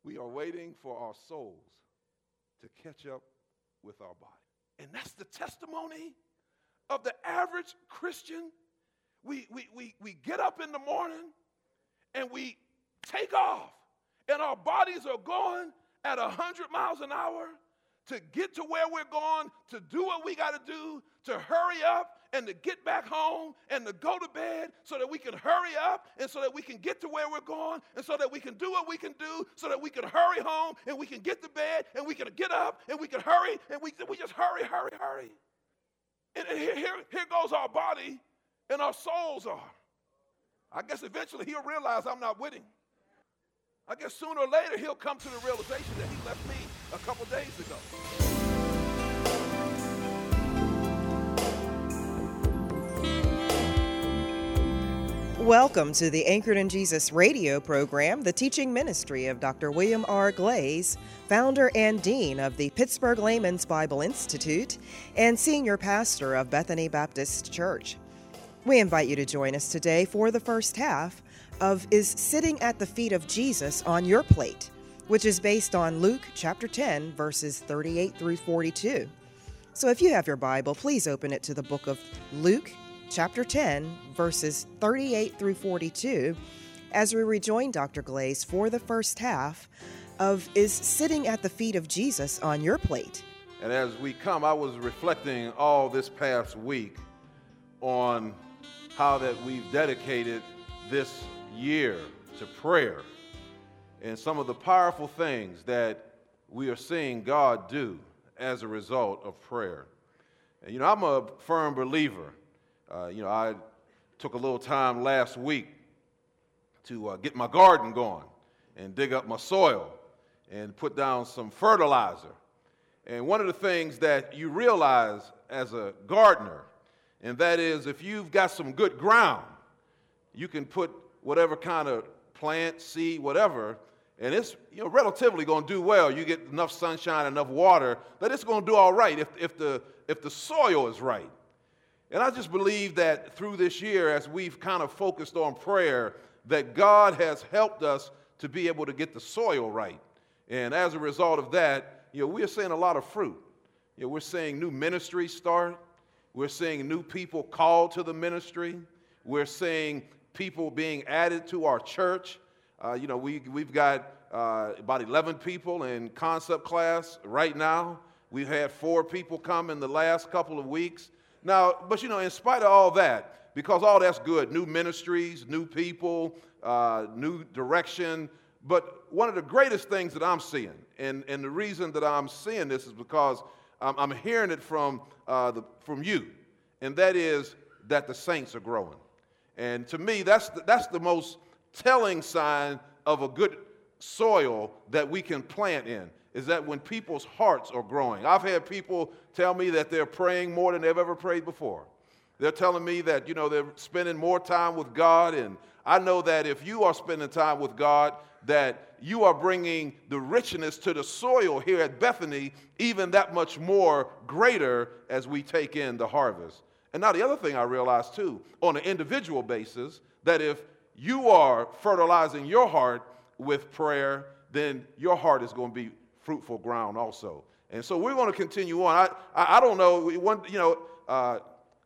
We are waiting for our souls to catch up with our body. And that's the testimony of the average Christian. We get up in the morning and we take off, and our bodies are going at 100 miles an hour to get to where we're going, to do what we got to do, to hurry up and to get back home and to go to bed so that we can hurry up and so that we can get to where we're going and so that we can do what we can do so that we can hurry home and we can get to bed and we can get up and we can hurry and we just hurry. And here goes our body and our souls are. I guess eventually he'll realize I'm not with him. I guess sooner or later he'll come to the realization that he left me a couple days ago. Welcome to the Anchored in Jesus radio program, the teaching ministry of Dr. William R. Glaze, founder and dean of the Pittsburgh Layman's Bible Institute and senior pastor of Bethany Baptist Church. We invite you to join us today for the first half of Is Sitting at the Feet of Jesus on Your Plate, which is based on Luke chapter 10, verses 38 through 42. So if you have your Bible, please open it to the book of Luke chapter 10, verses 38 through 42, as we rejoin Dr. Glaze for the first half of Is Sitting at the Feet of Jesus on Your Plate. And as we come, I was reflecting all this past week on how that we've dedicated this year to prayer and some of the powerful things that we are seeing God do as a result of prayer. And I'm a firm believer. I took a little time last week to get my garden going and dig up my soil and put down some fertilizer. And one of the things that you realize as a gardener, and that is if you've got some good ground, you can put whatever kind of plant, seed, whatever, and it's relatively going to do well. You get enough sunshine, enough water, that it's going to do all right if the soil is right. And I just believe that through this year, as we've kind of focused on prayer, that God has helped us to be able to get the soil right. And as a result of that, we are seeing a lot of fruit. We're seeing new ministries start. We're seeing new people called to the ministry. We're seeing people being added to our church. We've got about 11 people in concept class right now. We've had 4 people come in the last couple of weeks. Now, but in spite of all that, because all that's good, new ministries, new people, new direction, but one of the greatest things that I'm seeing, and the reason that I'm seeing this is because I'm hearing it from you, and that is that the saints are growing. And to me, that's the most telling sign of a good soil that we can plant in, is that when people's hearts are growing. I've had people tell me that they're praying more than they've ever prayed before. They're telling me that, they're spending more time with God, and I know that if you are spending time with God, that you are bringing the richness to the soil here at Bethany even that much more greater as we take in the harvest. And now the other thing I realize too, on an individual basis, that if you are fertilizing your heart with prayer, then your heart is going to be fruitful ground also. And so we're going to continue on. I don't know,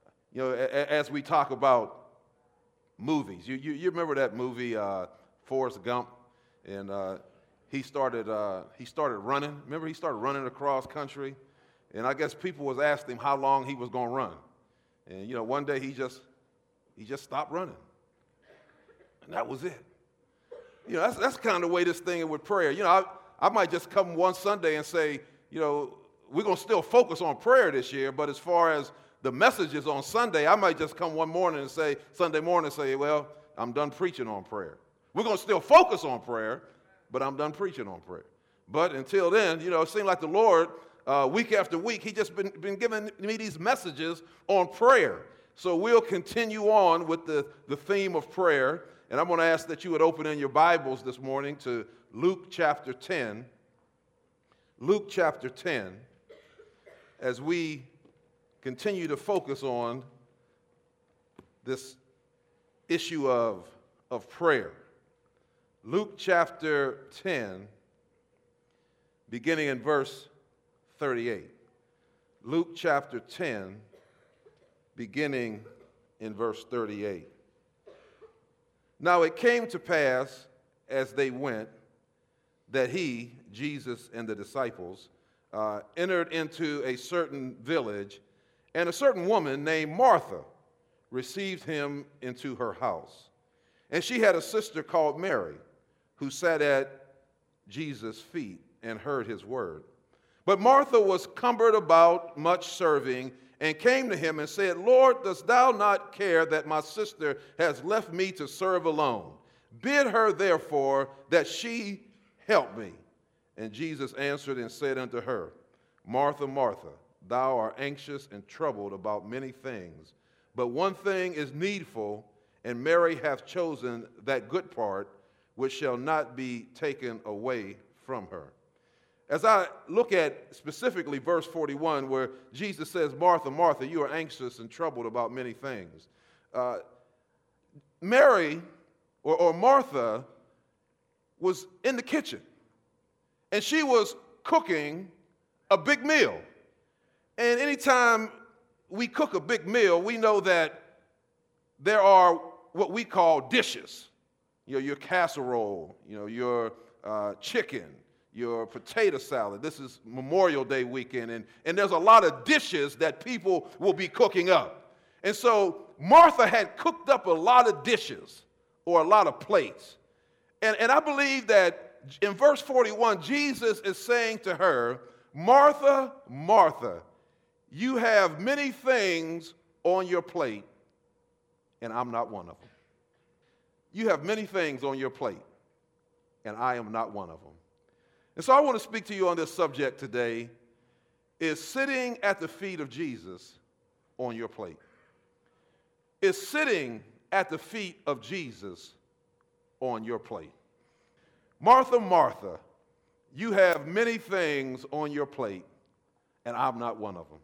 as we talk about movies, you remember that movie Forrest Gump, and he started running. Remember, he started running across country, and I guess people was asking him how long he was going to run. And one day he just stopped running, and that was it. That's kind of the way this thing is with prayer. I might just come one Sunday and say, we're going to still focus on prayer this year, but as far as the messages on Sunday, I might just come one morning and say, Sunday morning, say, well, I'm done preaching on prayer. We're going to still focus on prayer, but I'm done preaching on prayer. But until then, it seems like the Lord, week after week, he just been giving me these messages on prayer. So we'll continue on with the theme of prayer, and I'm going to ask that you would open in your Bibles this morning to Luke chapter 10. Luke chapter 10, as we continue to focus on this issue of prayer. Luke chapter 10, beginning in verse 38. Luke chapter 10, beginning in verse 38. Now it came to pass as they went that he, Jesus, and the disciples entered into a certain village, and a certain woman named Martha received him into her house. And she had a sister called Mary, who sat at Jesus' feet and heard his word. But Martha was cumbered about much serving, and came to him and said, Lord, dost thou not care that my sister has left me to serve alone? Bid her therefore that she help me. And Jesus answered and said unto her, Martha, Martha, thou art anxious and troubled about many things, but one thing is needful, and Mary hath chosen that good part, which shall not be taken away from her. As I look at specifically verse 41, where Jesus says, Martha, Martha, you are anxious and troubled about many things. Mary, or Martha, was in the kitchen, and she was cooking a big meal. And anytime we cook a big meal, we know that there are what we call dishes. You know, your casserole, your chicken, your potato salad. This is Memorial Day weekend, and there's a lot of dishes that people will be cooking up. And so Martha had cooked up a lot of dishes, or a lot of plates. And I believe that in verse 41, Jesus is saying to her, Martha, Martha, you have many things on your plate, and I'm not one of them. You have many things on your plate, and I am not one of them. And so I want to speak to you on this subject today, is sitting at the feet of Jesus on your plate. Is sitting at the feet of Jesus on your plate. Martha, Martha, you have many things on your plate, and I'm not one of them.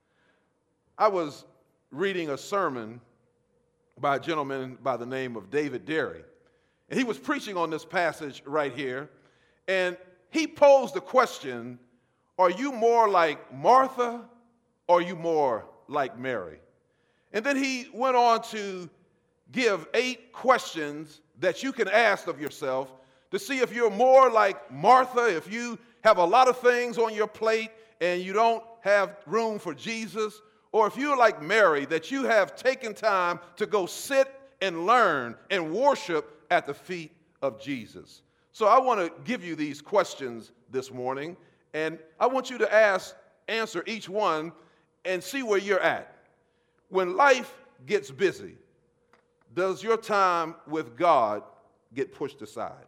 I was reading a sermon by a gentleman by the name of David Derry, and he was preaching on this passage right here, and he posed the question, are you more like Martha, or are you more like Mary? And then he went on to give 8 questions that you can ask of yourself to see if you're more like Martha, if you have a lot of things on your plate and you don't have room for Jesus, or if you're like Mary, that you have taken time to go sit and learn and worship at the feet of Jesus. So I want to give you these questions this morning, and I want you to answer each one and see where you're at. When life gets busy, does your time with God get pushed aside?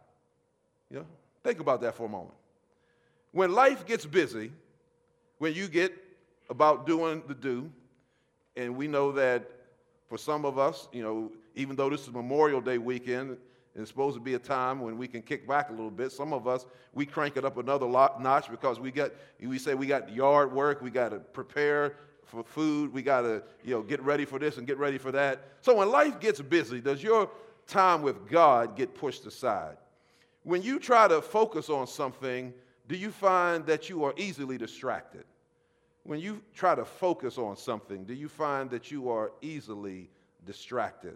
Think about that for a moment. When life gets busy, when you get about doing the do, and we know that for some of us, even though this is Memorial Day weekend, it's supposed to be a time when we can kick back a little bit. Some of us, we crank it up another notch because we say we got yard work, we got to prepare for food, we got to get ready for this and get ready for that. So when life gets busy, does your time with God get pushed aside? When you try to focus on something, do you find that you are easily distracted? When you try to focus on something, do you find that you are easily distracted?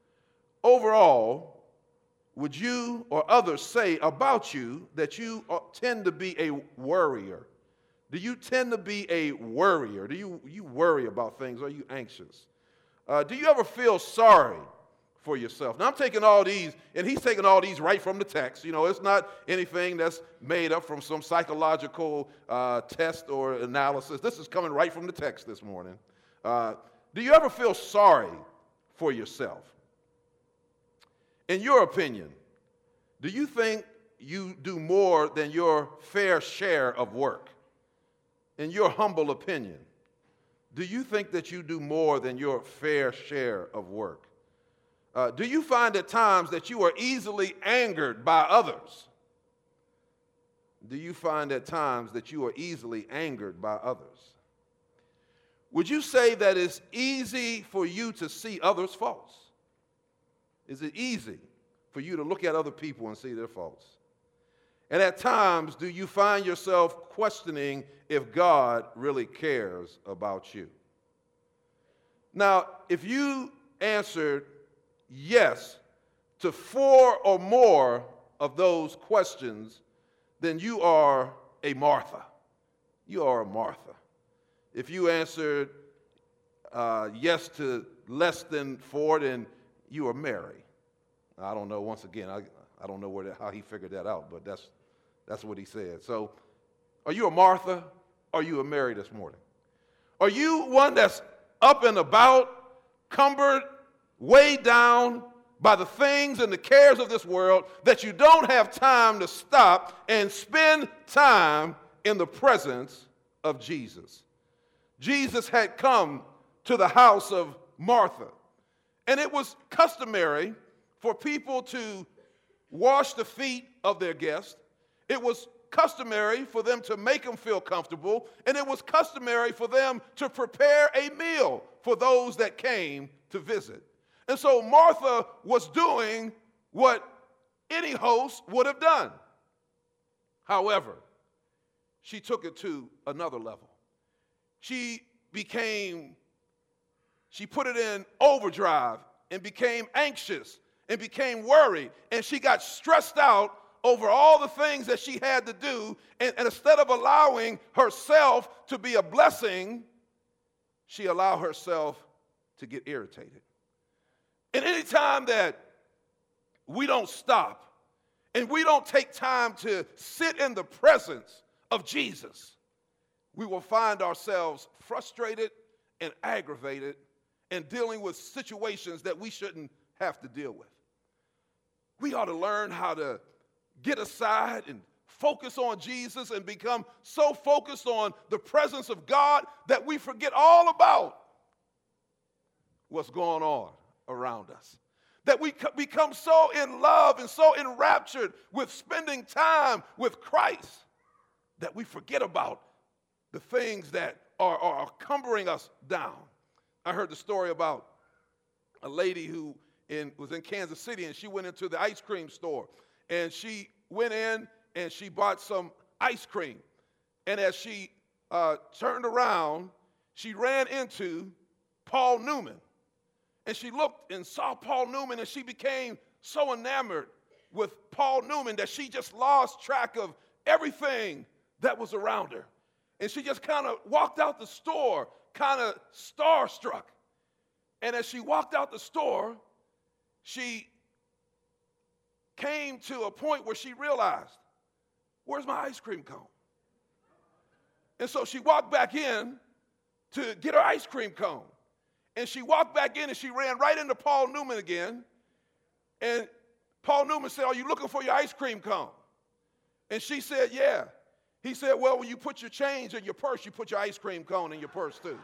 Overall, would you or others say about you that you tend to be a worrier? Do you tend to be a worrier? Do you worry about things? Are you anxious? Do you ever feel sorry for yourself? Now, I'm taking all these, and he's taking all these right from the text. It's not anything that's made up from some psychological test or analysis. This is coming right from the text this morning. Do you ever feel sorry for yourself? In your opinion, do you think you do more than your fair share of work? In your humble opinion, do you think that you do more than your fair share of work? Do you find at times that you are easily angered by others? Do you find at times that you are easily angered by others? Would you say that it's easy for you to see others' faults? Is it easy for you to look at other people and see their faults? And at times, do you find yourself questioning if God really cares about you? Now, if you answered yes to 4 or more of those questions, then you are a Martha. You are a Martha. If you answered yes to less than 4, then you are Mary. I don't know, once again, I don't know how he figured that out, but that's what he said. So, are you a Martha? Or are you a Mary this morning? Are you one that's up and about, cumbered, weighed down by the things and the cares of this world, that you don't have time to stop and spend time in the presence of Jesus? Jesus had come to the house of Martha, and it was customary for people to wash the feet of their guests. It was customary for them to make them feel comfortable, and it was customary for them to prepare a meal for those that came to visit. And so Martha was doing what any host would have done. However, she took it to another level. She put it in overdrive and became anxious and became worried, and she got stressed out over all the things that she had to do, and instead of allowing herself to be a blessing, she allowed herself to get irritated. And any time that we don't stop and we don't take time to sit in the presence of Jesus, we will find ourselves frustrated and aggravated and dealing with situations that we shouldn't have to deal with. We ought to learn how to get aside and focus on Jesus and become so focused on the presence of God that we forget all about what's going on around us. That we become so in love and so enraptured with spending time with Christ that we forget about the things that are cumbering us down. I heard the story about a lady who was in Kansas City, and she went into the ice cream store, and she went in and she bought some ice cream. And as she turned around, she ran into Paul Newman. And she looked and saw Paul Newman, and she became so enamored with Paul Newman that she just lost track of everything that was around her. And she just kind of walked out the store, kind of starstruck. And as she walked out the store, she came to a point where she realized, where's my ice cream cone? And so she walked back in to get her ice cream cone. And she walked back in and she ran right into Paul Newman again. And Paul Newman said, are you looking for your ice cream cone? And she said, yeah. He said, well, when you put your change in your purse, you put your ice cream cone in your purse too.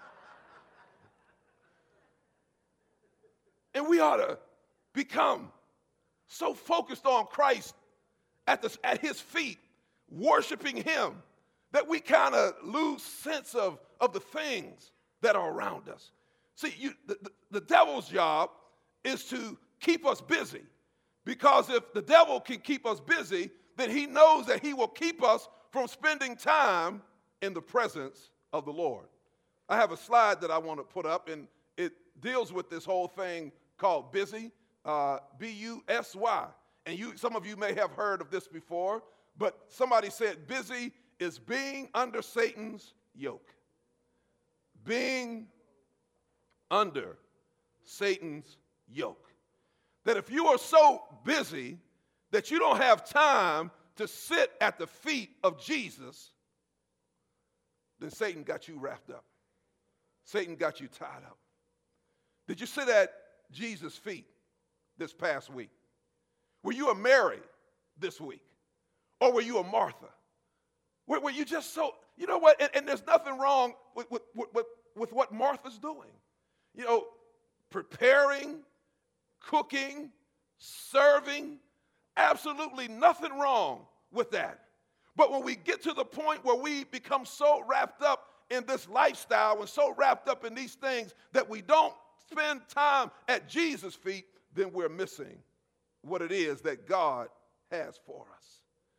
And we ought to become so focused on Christ at his feet, worshiping him, that we kind of lose sense of the things that are around us. See, the devil's job is to keep us busy, because if the devil can keep us busy, then he knows that he will keep us from spending time in the presence of the Lord. I have a slide that I want to put up, and it deals with this whole thing called busy, B-U-S-Y. And some of you may have heard of this before, but somebody said busy is being under Satan's yoke. Being under Satan's yoke. That if you are so busy that you don't have time to sit at the feet of Jesus, then Satan got you wrapped up. Satan got you tied up. Did you sit at Jesus' feet this past week? Were you a Mary this week? Or were you a Martha? Were you just so, you know what, and there's nothing wrong with what Martha's doing. You know, preparing, cooking, serving, absolutely nothing wrong with that. But when we get to the point where we become so wrapped up in this lifestyle and so wrapped up in these things that we don't spend time at Jesus' feet, then we're missing what it is that God has for us.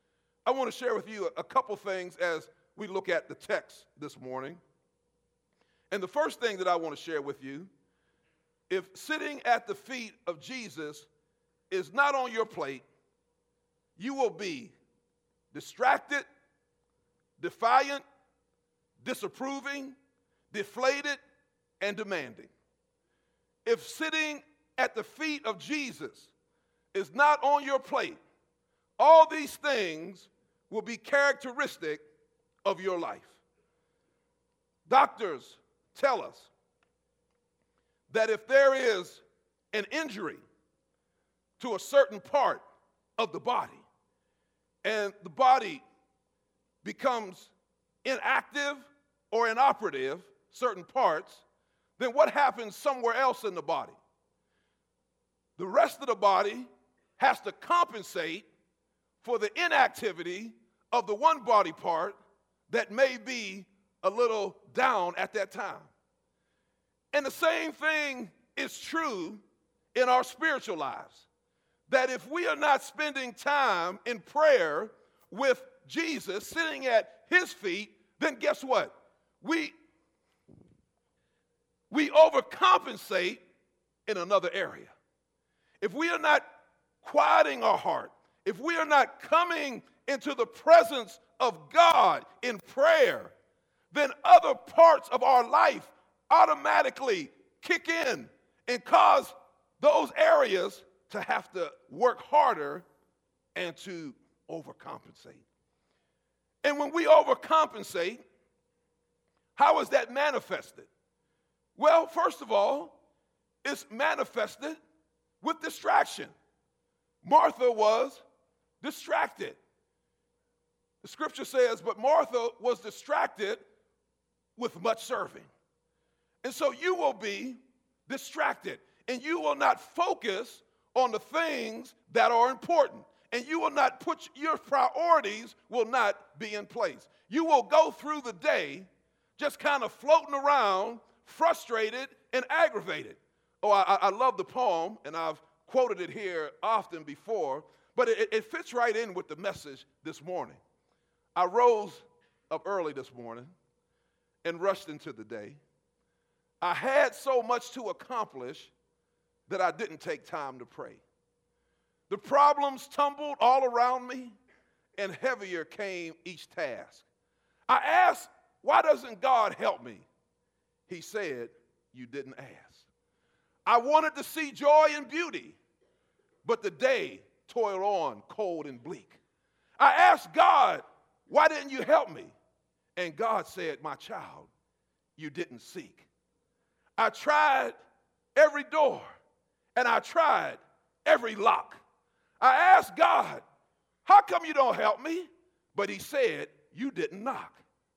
I want to share with you a couple things as we look at the text this morning. And the first thing that I want to share with you, if sitting at the feet of Jesus is not on your plate, you will be distracted, defiant, disapproving, deflated, and demanding. If sitting at the feet of Jesus is not on your plate, all these things will be characteristic of your life. Doctors tell us that if there is an injury to a certain part of the body and the body becomes inactive or inoperative, certain parts, then what happens somewhere else in the body? The rest of the body has to compensate for the inactivity of the one body part that may be a little down at that time. And the same thing is true in our spiritual lives. That if we are not spending time in prayer with Jesus, sitting at his feet, then guess what? We overcompensate in another area. If we are not quieting our heart, if we are not coming into the presence of God in prayer, then other parts of our life automatically kick in and cause those areas to have to work harder and to overcompensate. And when we overcompensate, how is that manifested? Well, first of all, it's manifested with distraction. Martha was distracted. The scripture says, but Martha was distracted with much serving. And so you will be distracted, and you will not focus on the things that are important. And you will not put, your priorities will not be in place. You will go through the day just kind of floating around, frustrated and aggravated. Oh, I love the poem, and I've quoted it here often before, but it fits right in with the message this morning. I rose up early this morning and rushed into the day. I had so much to accomplish that I didn't take time to pray. The problems tumbled all around me, and heavier came each task. I asked, why doesn't God help me? He said, you didn't ask. I wanted to see joy and beauty, but the day toiled on cold and bleak. I asked God, why didn't you help me? And God said, my child, you didn't seek. I tried every door, and I tried every lock. I asked God, how come you don't help me? But he said, you didn't knock.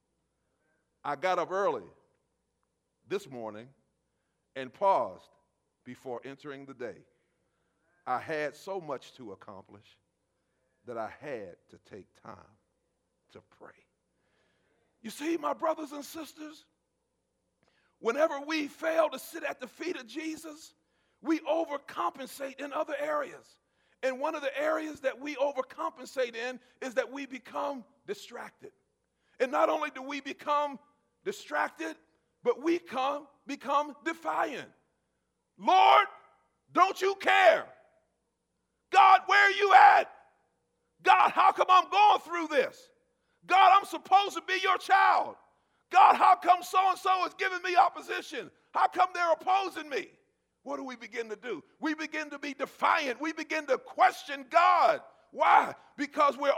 I got up early this morning and paused before entering the day. I had so much to accomplish that I had to take time to pray. You see, my brothers and sisters, whenever we fail to sit at the feet of Jesus, we overcompensate in other areas. And one of the areas that we overcompensate in is that we become distracted. And not only do we become distracted, but we become defiant. Lord, don't you care? God, where are you at? God, how come I'm going through this? God, I'm supposed to be your child. God, how come so-and-so is giving me opposition? How come they're opposing me? What do we begin to do? We begin to be defiant. We begin to question God. Why? Because we're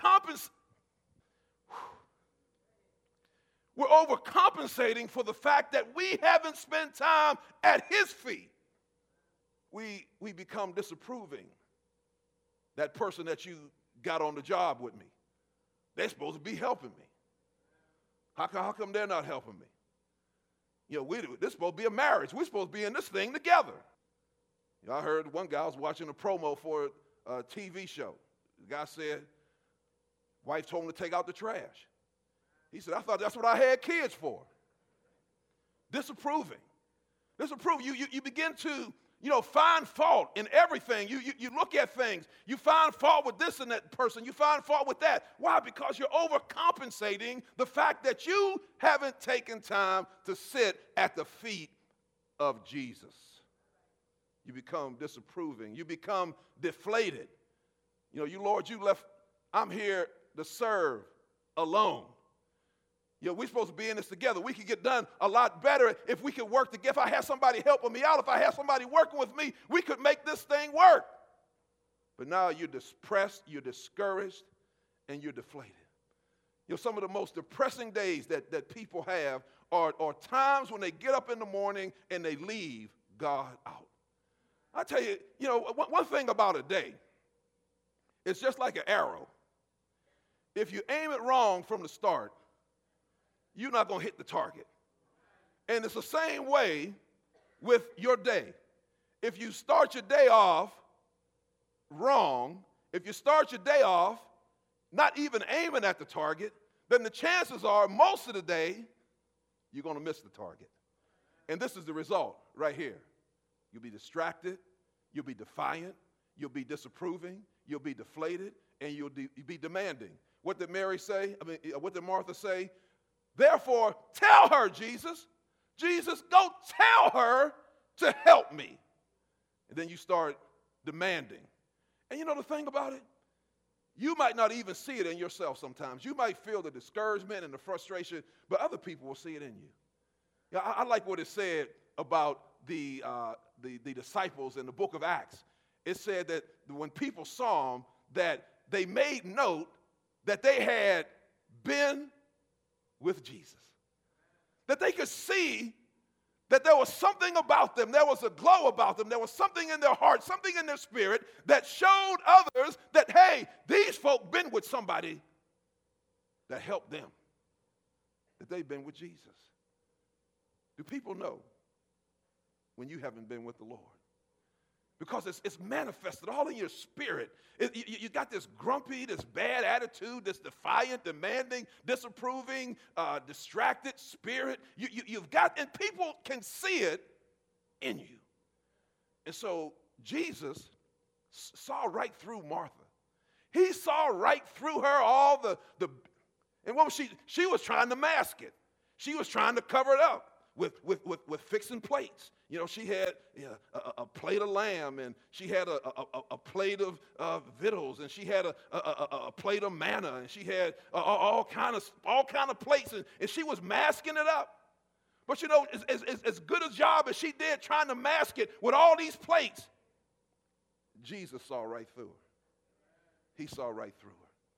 overcompensating for the fact that we haven't spent time at his feet. We become disapproving. That person that you got on the job with me, they're supposed to be helping me. How come they're not helping me? You know, this is supposed to be a marriage. We're supposed to be in this thing together. You know, I heard one guy was watching a promo for a TV show. The guy said, wife told him to take out the trash. He said, I thought that's what I had kids for. Disapproving. You begin find fault in everything. You look at things. You find fault with this and that person. You find fault with that. Why? Because you're overcompensating the fact that you haven't taken time to sit at the feet of Jesus. You become disapproving. You become deflated. Lord, you left, I'm here to serve alone. We're supposed to be in this together. We could get done a lot better if we could work together. If I had somebody helping me out, if I had somebody working with me, we could make this thing work. But now you're depressed, you're discouraged, and you're deflated. Some of the most depressing days that people have are times when they get up in the morning and they leave God out. I tell you, one thing about a day, it's just like an arrow. If you aim it wrong from the start, you're not going to hit the target. And it's the same way with your day. If you start your day off wrong, if you start your day off not even aiming at the target, then the chances are most of the day you're going to miss the target. And this is the result right here. You'll be distracted, you'll be defiant, you'll be disapproving, you'll be deflated, and you'll be demanding. What did Mary say? What did Martha say? Therefore, tell her, Jesus, go tell her to help me. And then you start demanding. And the thing about it, you might not even see it in yourself sometimes. You might feel the discouragement and the frustration, but other people will see it in you. I like what it said about the disciples in the book of Acts. It said that when people saw them, that they made note that they had been with Jesus. That they could see that there was something about them. There was a glow about them. There was something in their heart, something in their spirit that showed others that, hey, these folk been with somebody that helped them. That they've been with Jesus. Do people know when you haven't been with the Lord? Because it's manifested all in your spirit. You got this grumpy, this bad attitude, this defiant, demanding, disapproving, distracted spirit. You've got, and people can see it in you. And so Jesus saw right through Martha. He saw right through her all the and what was she was trying to mask it. She was trying to cover it up with fixing plates. She had a plate of lamb, and she had a plate of victuals, and she had a plate of manna, and she had all kind of plates, and she was masking it up. But as good a job as she did trying to mask it with all these plates, Jesus saw right through her. He saw right through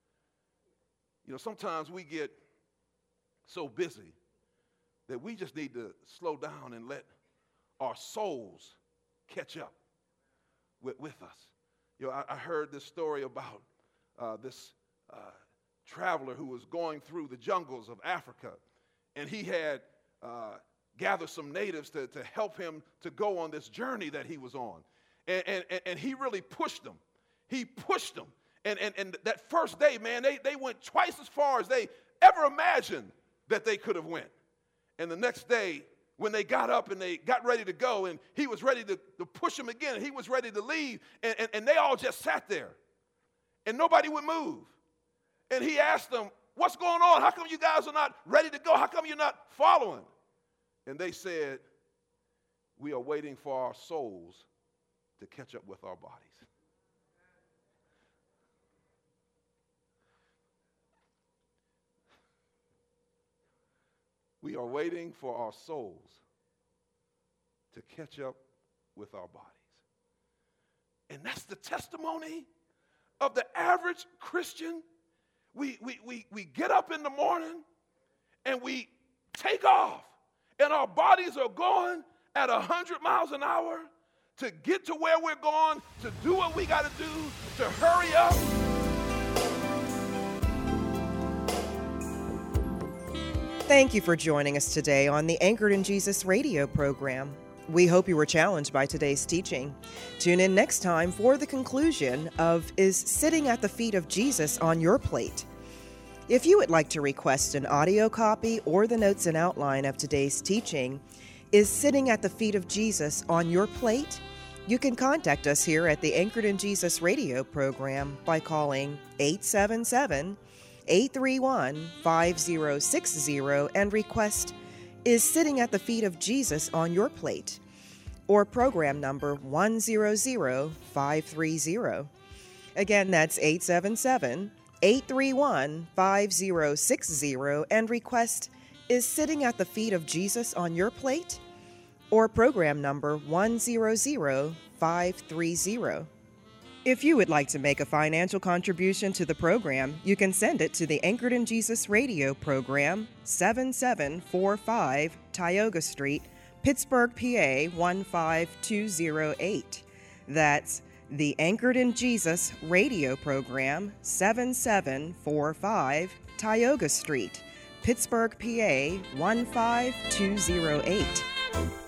her. Sometimes we get so busy that we just need to slow down and let our souls catch up with us. I heard this story about this traveler who was going through the jungles of Africa, and he had gathered some natives to help him to go on this journey that he was on. And he really pushed them. He pushed them. And that first day, man, they went twice as far as they ever imagined that they could have went. And the next day, when they got up and they got ready to go, and he was ready to push them again, and he was ready to leave, and they all just sat there, and nobody would move. And he asked them, what's going on? How come you guys are not ready to go? How come you're not following? And they said, we are waiting for our souls to catch up with our bodies. We are waiting for our souls to catch up with our bodies. And that's the testimony of the average Christian. We get up in the morning and we take off, and our bodies are going at 100 miles an hour to get to where we're going, to do what we got to do, to hurry up. Thank you for joining us today on the Anchored in Jesus radio program. We hope you were challenged by today's teaching. Tune in next time for the conclusion of Is Sitting at the Feet of Jesus on Your Plate? If you would like to request an audio copy or the notes and outline of today's teaching, Is Sitting at the Feet of Jesus on Your Plate? You can contact us here at the Anchored in Jesus radio program by calling 877-831-5060 and request "Is Sitting at the Feet of Jesus on Your Plate?" or program number 100530. Again, that's 877-831-5060 and request "Is Sitting at the Feet of Jesus on Your Plate?" or program number 100530. If you would like to make a financial contribution to the program, you can send it to the Anchored in Jesus radio program, 7745 Tioga Street, Pittsburgh, PA 15208. That's the Anchored in Jesus radio program, 7745 Tioga Street, Pittsburgh, PA 15208.